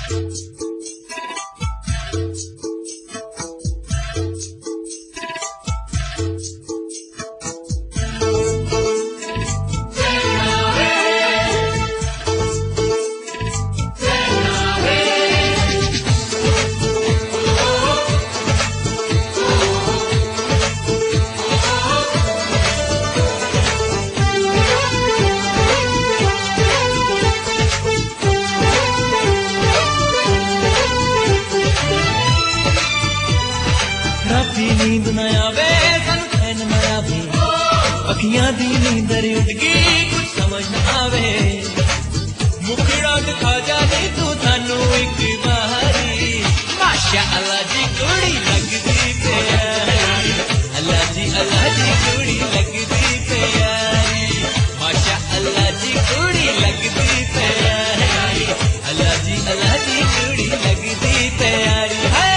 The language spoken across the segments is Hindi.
नींद न आवे सानू चैन न आवे अखियां दी नींदर उठ गई कुछ समझ न आवे मुखड़ा दिखा जाने तू सानू एक बारी माशा अल्लाह जी कुड़ी लगदी प्यारी अल्लाह जी कुड़ी लगदी प्यारी माशा अल्लाह जी कुड़ी लगदी प्यारी अल्लाह जी कुड़ी लगदी प्यारी है।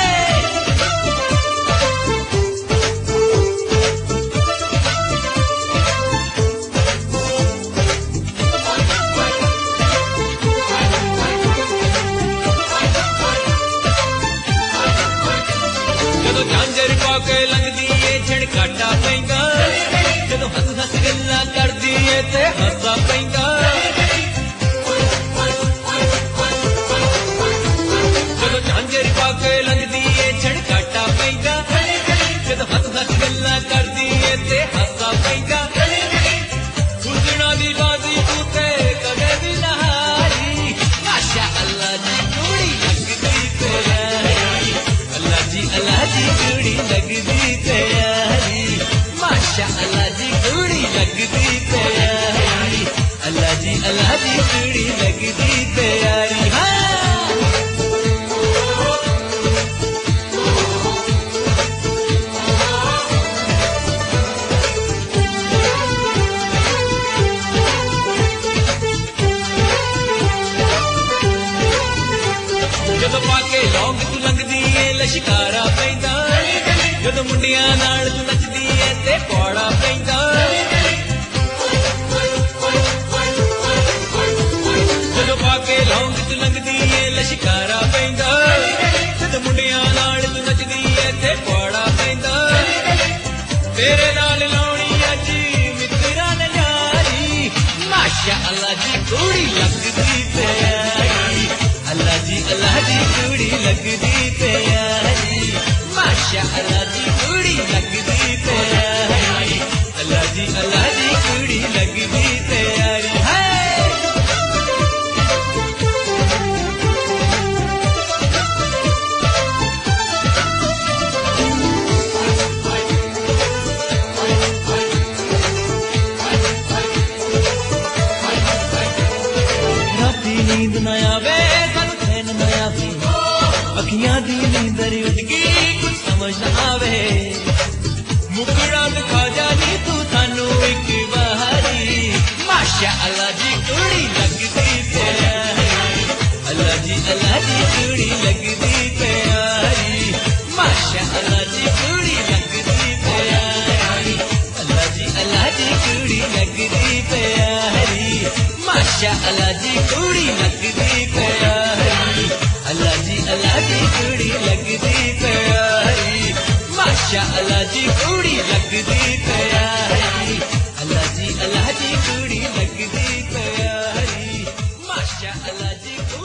झांझर पाके लगदी है झड़काटा पैंदा जदों हंस हंस गल्लां करदी है ते हंसा पैंदा जदों झांझर पाके लगदी है झड़काटा पैंदा जदों हंस हंस गल्लां करदी है ते हंसा पैंदा हुस्ना दी बाजी तू ते कदे भी ना हारी माशा अल्लाह जी कुड़ी लगदी प्यारी अल्लाह जी कुड़ी लगदी प्यारी माशा अल्लाह जी कुड़ी लगदी प्यारी अल्लाह जी कुड़ी लगदी प्यारी हाँ। जदों पाके लौंग तू लगदी है लश्कारा पैंदा जदों मुंडियां नाल तू नचदी है ते पौड़ा पैंदा जदों पाके लौंग तू लगदी है लश्कारा पैंदा जदों मुंडियां नाल तू नचदी है ते पौड़ा पैंदा तेरे नाल लाउणी अज मित्रा ने यारी माशा अल्लाह जी कुड़ी लगदी प्यारी अल्लाह जी कुड़ी लगदी प्यारी माशा अल्लाह जी कुड़ी लगदी प्यारी अल्लाह जी कुड़ी लगदी प्यारी है। राती नींद न आवे सानू चैन न आवे अखियां दी नींदर उठ गई कुछ समझ न आवे मुखड़ा दिखा जानी तू सानू एक बारी माशा अल्लाह जी कुड़ी लगदी प्यारी अल्लाह जी कुड़ी लगदी प्यारी माशा अल्लाह जी कुड़ी लगदी प्यारी अल्लाह जी कुड़ी लगदी प्यारी माशा अल्लाह जी कुड़ी लगदी प्यारी अल्लाह जी कुड़ी लगदी प्यारी माशा अल्लाह जी कुड़ी लगदी प्यारी अल्लाह जी कुड़ी लगदी प्यारी माशा अल्लाह जी